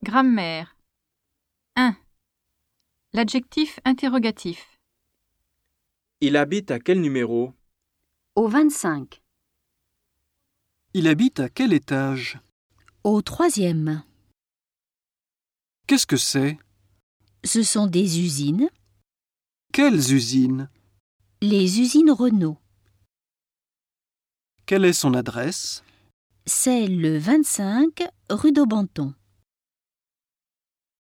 Grammaire. 1. L'adjectif interrogatif. Il habite à quel numéro? Au 25. Il habite à quel étage? Au 3e. Qu'est-ce que c'est? Ce sont des usines, Quelles usines? les usines Renault. Quelle est son adresse? C'est le 25 rue d'Aubenton.